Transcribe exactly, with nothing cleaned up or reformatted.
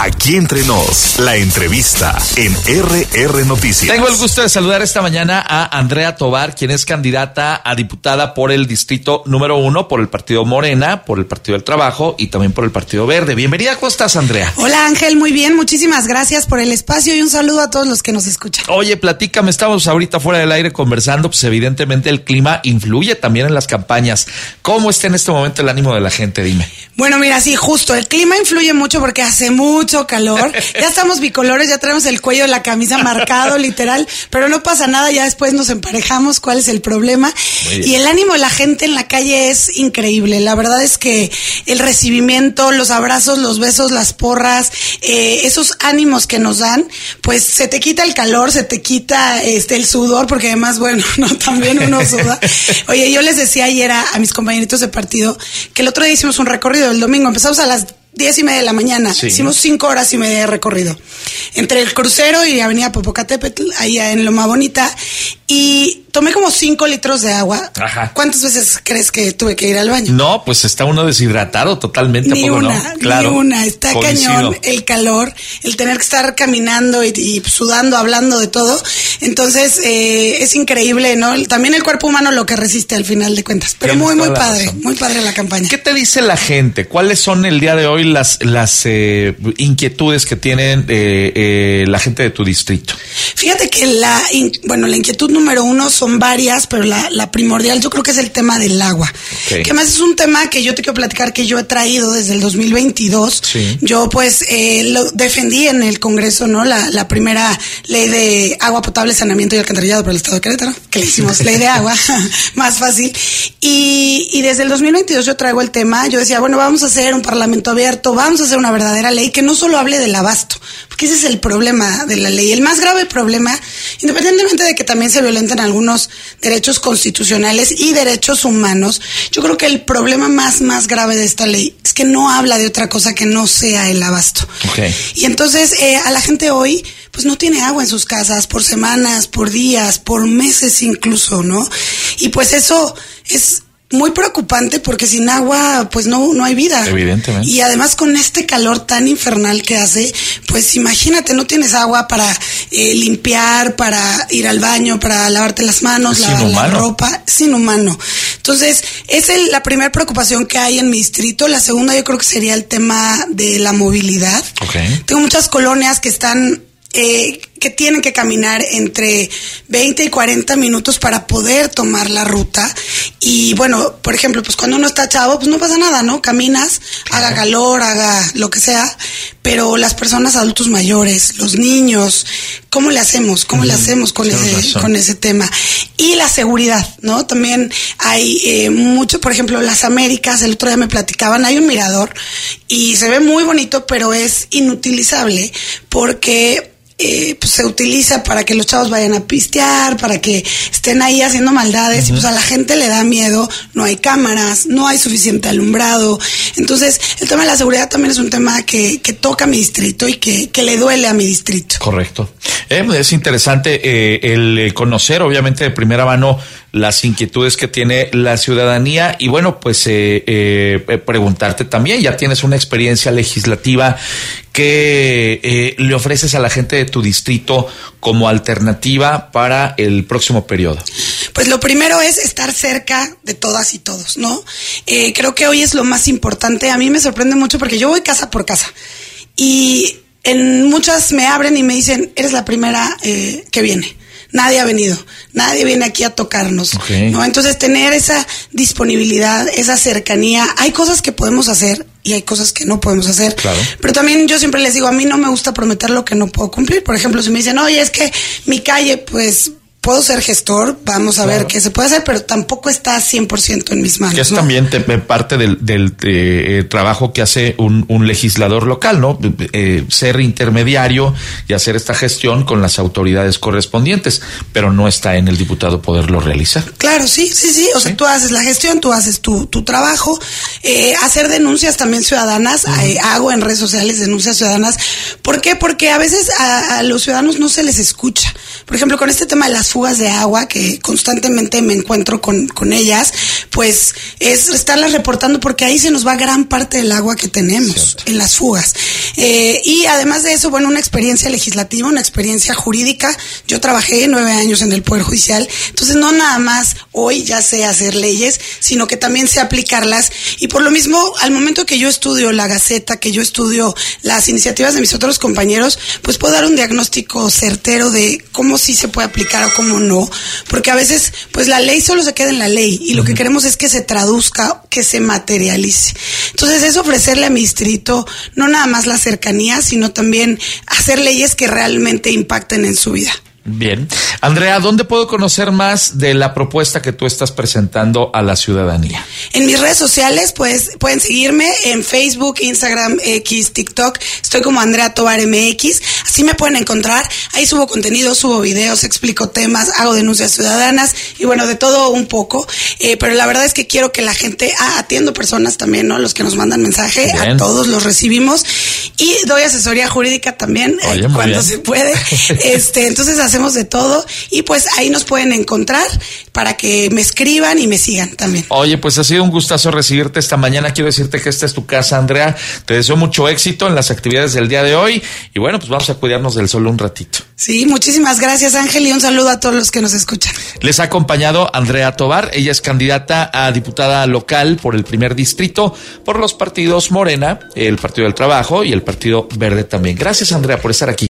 Aquí Entre Nos, la entrevista en R R Noticias. Tengo el gusto de saludar esta mañana a Andrea Tovar, quien es candidata a diputada por el distrito número uno, por el Partido Morena, por el Partido del Trabajo y también por el Partido Verde. Bienvenida, ¿cómo estás, Andrea? Hola, Ángel, muy bien, muchísimas gracias por el espacio y un saludo a todos los que nos escuchan. Oye, platícame, estamos ahorita fuera del aire conversando, pues evidentemente el clima influye también en las campañas. ¿Cómo está en este momento el ánimo de la gente? Dime. Bueno, mira, sí, justo, el clima influye mucho porque hace mucho calor, ya estamos bicolores, ya traemos el cuello de la camisa marcado, literal, pero no pasa nada, ya después nos emparejamos, ¿cuál es el problema? Y el ánimo de la gente en la calle es increíble, la verdad es que el recibimiento, los abrazos, los besos, las porras, eh, esos ánimos que nos dan, pues se te quita el calor, se te quita este el sudor, porque además, bueno, no, también uno suda. Oye, yo les decía ayer a, a mis compañeritos de partido que el otro día hicimos un recorrido el domingo, empezamos a las diez y media de la mañana, sí. Hicimos cinco horas y media de recorrido entre el crucero y Avenida Popocatépetl, allá en Loma Bonita, y tomé como cinco litros de agua. Ajá. ¿Cuántas veces crees que tuve que ir al baño? No, pues está uno deshidratado totalmente. Ni poco, una, ¿no? Claro, ni una. Está coincido. Cañón el calor, el tener que estar caminando y, y sudando, hablando de todo. Entonces, eh, es increíble, ¿no? También el cuerpo humano lo que resiste al final de cuentas. Pero Tienes muy, muy padre, razón. muy padre la campaña. ¿Qué te dice la gente? ¿Cuáles son el día de hoy las, las eh, inquietudes que tienen eh, eh, la gente de tu distrito? Fíjate que la, in, bueno, la inquietud número uno son varias, pero la, la primordial yo creo que es el tema del agua. Okay. Que además es un tema que yo te quiero platicar que yo he traído desde el dos mil veintidós. Sí. Yo pues eh, lo defendí en el Congreso, ¿no? La, la primera ley de agua potable, saneamiento y alcantarillado para el Estado de Querétaro, que le hicimos ley de agua, más fácil. Y, y desde el dos mil veintidós yo traigo el tema, yo decía, bueno, vamos a hacer un parlamento abierto, vamos a hacer una verdadera ley que no solo hable del abasto, porque ese es el problema de la ley. El más grave problema, independientemente de que también se violenten algunos derechos constitucionales y derechos humanos, yo creo que el problema más, más grave de esta ley es que no habla de otra cosa que no sea el abasto. Okay. Y entonces eh, a la gente hoy pues no tiene agua en sus casas por semanas, por días, por meses incluso, ¿no? Y pues eso es muy preocupante porque sin agua pues no, no hay vida. Evidentemente. Y además con este calor tan infernal que hace, pues imagínate, no tienes agua para eh, limpiar, para ir al baño, para lavarte las manos, es lavar la ropa, es inhumano. Entonces, esa es la primera preocupación que hay en mi distrito. La segunda yo creo que sería el tema de la movilidad. Okay. Tengo muchas colonias que están Eh, que tienen que caminar entre veinte y cuarenta minutos para poder tomar la ruta. Y bueno, por ejemplo, pues cuando uno está chavo, pues no pasa nada, ¿no? Caminas, claro. Haga calor, haga lo que sea, pero las personas adultos mayores, los niños, ¿cómo le hacemos? ¿Cómo mm, le hacemos con ese, razón. con ese tema? Y la seguridad, ¿no? También hay eh, mucho, por ejemplo, las Américas, el otro día me platicaban, hay un mirador y se ve muy bonito, pero es inutilizable porque Eh, pues se utiliza para que los chavos vayan a pistear, para que estén ahí haciendo maldades. Uh-huh. Y pues a la gente le da miedo, no hay cámaras, no hay suficiente alumbrado. Entonces el tema de la seguridad también es un tema que, que toca a mi distrito y que, que le duele a mi distrito. Correcto. Eh, es interesante eh, el conocer obviamente de primera mano las inquietudes que tiene la ciudadanía y bueno, pues eh, eh, preguntarte también, ya tienes una experiencia legislativa que eh, le ofreces a la gente de tu distrito como alternativa para el próximo periodo. Pues lo primero es estar cerca de todas y todos, ¿no? Eh, creo que hoy es lo más importante. A mí me sorprende mucho porque yo voy casa por casa y en muchas me abren y me dicen, eres la primera eh, que viene. Nadie ha venido, nadie viene aquí a tocarnos, okay. ¿no? Entonces tener esa disponibilidad, esa cercanía, hay cosas que podemos hacer y hay cosas que no podemos hacer, claro. Pero también yo siempre les digo, a mí no me gusta prometer lo que no puedo cumplir. Por ejemplo, si me dicen, oye, es que mi calle, pues puedo ser gestor, vamos a claro. ver qué se puede hacer, pero tampoco está cien por ciento en mis manos. Que es ¿no? también te, parte del, del eh, trabajo que hace un, un legislador local, ¿no? Eh, ser intermediario y hacer esta gestión con las autoridades correspondientes, pero no está en el diputado poderlo realizar. Claro, sí, sí, sí. O ¿Sí? sea, tú haces la gestión, tú haces tu, tu trabajo, eh, hacer denuncias también ciudadanas, uh-huh. eh, hago en redes sociales denuncias ciudadanas. ¿Por qué? Porque a veces a, a los ciudadanos no se les escucha. Por ejemplo, con este tema de las fugas de agua, que constantemente me encuentro con, con ellas, pues es estarlas reportando porque ahí se nos va gran parte del agua que tenemos, Cierto. en las fugas. Eh, y además de eso, bueno, una experiencia legislativa, una experiencia jurídica. Yo trabajé nueve años en el Poder Judicial, entonces no nada más hoy ya sé hacer leyes, sino que también sé aplicarlas. Y por lo mismo, al momento que yo estudio la Gaceta, que yo estudio las iniciativas de mis otros compañeros, pues puedo dar un diagnóstico certero de cómo sí se puede aplicar o cómo no, porque a veces pues la ley solo se queda en la ley y lo que queremos es que se traduzca, que se materialice. Entonces es ofrecerle a mi distrito no nada más la cercanía, sino también hacer leyes que realmente impacten en su vida. Bien. Andrea, ¿dónde puedo conocer más de la propuesta que tú estás presentando a la ciudadanía? En mis redes sociales, pues, pueden seguirme en Facebook, Instagram, X, TikTok. Estoy como Andrea Tovar M X. Así me pueden encontrar. Ahí subo contenido, subo videos, explico temas, hago denuncias ciudadanas y bueno, de todo un poco. Eh, pero la verdad es que quiero que la gente, ah, atiendo personas también, ¿no? Los que nos mandan mensaje, bien. A todos los recibimos. Y doy asesoría jurídica también, Oye, eh, cuando bien. se puede. Este, entonces hacemos de todo y pues ahí nos pueden encontrar para que me escriban y me sigan también. Oye, pues ha sido un gustazo recibirte esta mañana. Quiero decirte que esta es tu casa, Andrea. Te deseo mucho éxito en las actividades del día de hoy y bueno, pues vamos a cuidarnos del sol un ratito. Sí, muchísimas gracias, Ángel, y un saludo a todos los que nos escuchan. Les ha acompañado Andrea Tovar. Ella es candidata a diputada local por el primer distrito por los partidos Morena, el Partido del Trabajo y el Partido Verde también. Gracias, Andrea, por estar aquí.